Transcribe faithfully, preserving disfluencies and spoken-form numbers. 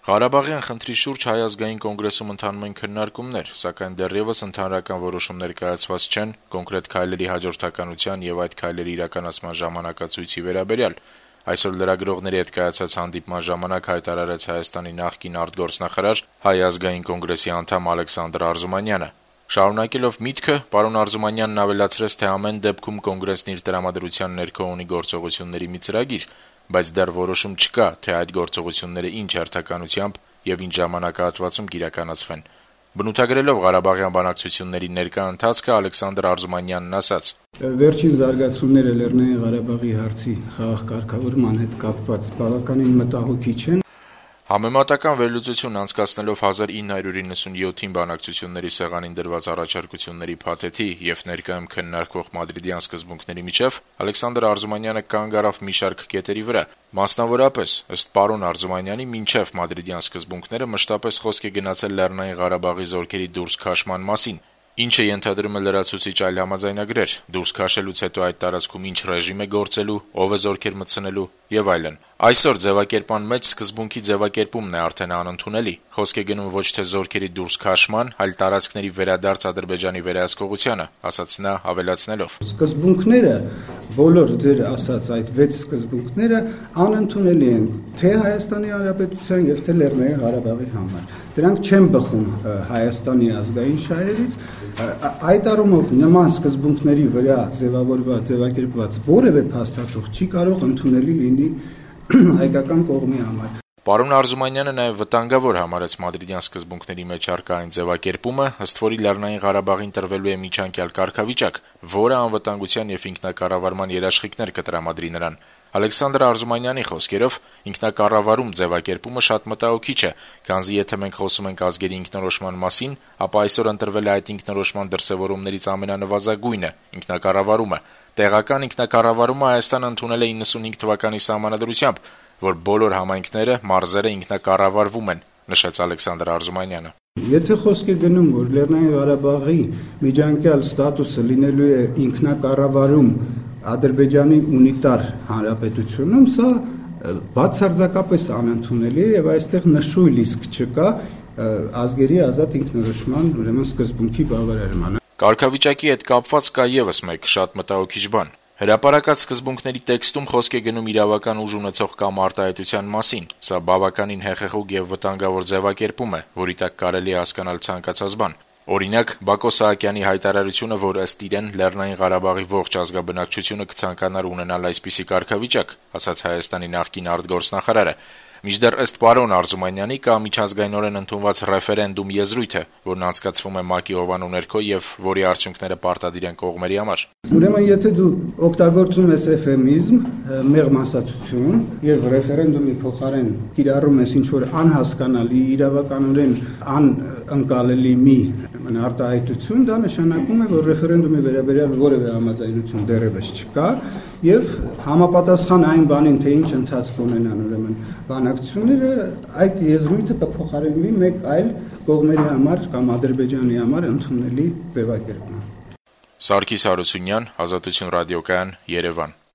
Ղարաբաղյան խնդրի շուրջ Հայ ազգային կոնգրեսում ընթանում են քննարկումներ, սակայն դեռևս ընդհանրական որոշումներ կայացված չեն կոնկրետ քայլերի հաջորդականության եւ այդ քայլերի իրականացման ժամանակացույցի վերաբերյալ։ Այսօր լրագրողների հետ կայացած հանդիպման ժամանակ հայտարարեց Հայաստանի նախկին արտգործնախարար Հայ ազգային կոնգրեսի անդամ Ալեքսանդր Արզումանյանը։ Շարունակելով միտքը, պարոն Արզումանյանն ավելացրեց, թե ամեն դեպքում կոնգրեսն իր տրամադրության ներքո ունի գործողությունների մի ծրագիր, բայց դեռ որոշում չկա, թե այդ գործողությունները ինչ հերթականությամբ եւ ինչ ժամանակահատվածում կիրականացվեն։ Բնութագրելով Ղարաբաղյան բանակցությունների ներկա ընթացքը Ալեքսանդր Արզումանյանն ասաց. Վերջին զարգացումները Լեռնային Ղարաբաղի հարցի խաղաղ կարգավորման հետ կապված բավականին մտահոգիչ են։ Համեմատական վերլուծություն անցկացնելով հազար ինը հարյուր իննսունյոթին բանակցությունների սեղանին դրված առաջարկությունների փաթեթի եւ ներկայում քննարկվող մադրիդյան սկզբունքների միջև Ալեքսանդր Արզումանյանը կանգ առավ մի շարք կետերի վրա։ Մասնավորապես, ըստ պարոն Արզումանյանի, մինչև մադրիդյան սկզբունքները մշտապես խոսք է գնացել Լեռնային Ղարաբաղի զորքերի դուրս քաշման մասին, ինչը ենթադրում է լրացուցիչ այլ համաձայնագրեր, դուրս քաշելուց հետո այդ տարածքում ինչ ռեժիմ է գործելու, ով է զորքեր մտցնելու եւ այլն։ Այսօր ձևակերպման մեջ սկզբունքի ձևակերպումն է արդեն անընդունելի։ Խոսք է գնում ոչ թե զորքերի դուրս քաշման, այլ տարածքների վերադարձ Ադրբեջանի վերահսկողությանը, ասաց նա ավելացնելով. Սկզբունքները, բոլոր ձեր ասած այդ վեց սկզբունքները անընդունելի են թե Հայաստանի Հանրապետության եւ թե Լեռնային Ղարաբաղի համար։ Դրանք չեն բխում Հայաստանի ազգային շահերից, այդ առումով նման սկզբունքների վրա ձևավորված, ձևակերպված որևէ փաստաթուղթ չի կարող ընդունելի լինի հայկական կողմի համար։ Պարոն Արզումանյանը նաև վտանգավոր համարեց մադրիդյան սկզբունքների մեջ առկա այն ձևակերպումը, ըստ որի Լեռնային Ղարաբաղին տրվելու է միջանկյալ կարգավիճակ, որը անվտանգության եւ ինքնակառավարման երաշխիքներ կտրամադրի նրան։ Ալեքսանդր Արզումանյանի խոսքերով ինքնակառավարում ձևակերպումը շատ մտահոգիչ է, քանզի եթե մենք խոսում ենք ազգերի ինքնորոշման մասին, ապա այսօր ընտրվել է այդ ինքնորոշման դրսևորումներից ամենանվազագույնը՝ ինքնակառավարումը։ Տեղական ինքնակառավարումը Հայաստանը ընդունել է իննսունհինգ թվականի սահմանադրությամբ, որ բոլոր համայնքները, մարզերը ինքնակառավարվում են, նշեց Ալեքսանդր Արզումանյանը։ Եթե խոսք է գնում, որ Լեռնային Ղարաբաղի միջանկյալ ստատուսը լինելու է ինքնակառավարում Ադրբեջանի ունիտար հանրապետությունում, սա բացարձակապես անընդունելի է եւ այստեղ նշույլ իսկ չկա ազգերի ազատ ինքնորոշման ուրեմն սկզբունքի բավարարմանը։ Կարգավիճակի հետ կապված կա եւս մեկ շատ մտահոգիչ բան։ Հրապարակած սկզբունքների տեքստում խոսք է գնում իրավական ուժ ունեցող կամ արտահայտության մասին։ Սա բավականին հեղեղուկ եւ վտանգավոր ձևակերպում է, որի տակ կարելի է հասկանալ ցանկացած բան։ Օրինակ, Բակո Սահակյանի հայտարարությունը, որ ըստ իրեն Լեռնային Ղարաբաղի ողջ ազգաբնակչությունը կցանկանար ունենալ այսպիսի կարգավիճակ, ասաց Հայաստանի նախկին արտգործնախարարը։ Մինչդեռ ըստ պարոն Արզումանյանի կա միջազգայինորեն ընդունված ռեֆերենդում եզրույթը, որն անցկացվում է ՄԱԿ-ի հովանու ներքո եւ որի արդյունքները պարտադիր են կողմերի համար։ Ուրեմն, եթե դու օգտագործում ես էֆեմիզմ, մեղմ ասացություն եւ ռեֆերենդումի փոխարեն կիրառում ես ինչ-որ անհասկանալի, իրավականորեն անընկալելի մի արտահայտություն, դա նշանակում է, որ ռեֆերենդումի վերաբերյալ որևէ համաձայնություն դեռևս չկա եւ համապատասխան այն բանին, թե ինչ ընթացք ունենան ուրեմն բանակցությունները, այդ եզրույթը կփոխարինվի մեկ այլ կողմերի համար կամ Ադրբեջանի համար ընդունելի ձևակերպման։ Սարգիս Հարությունյան, Ազատություն ռադիոկայան, Երևան։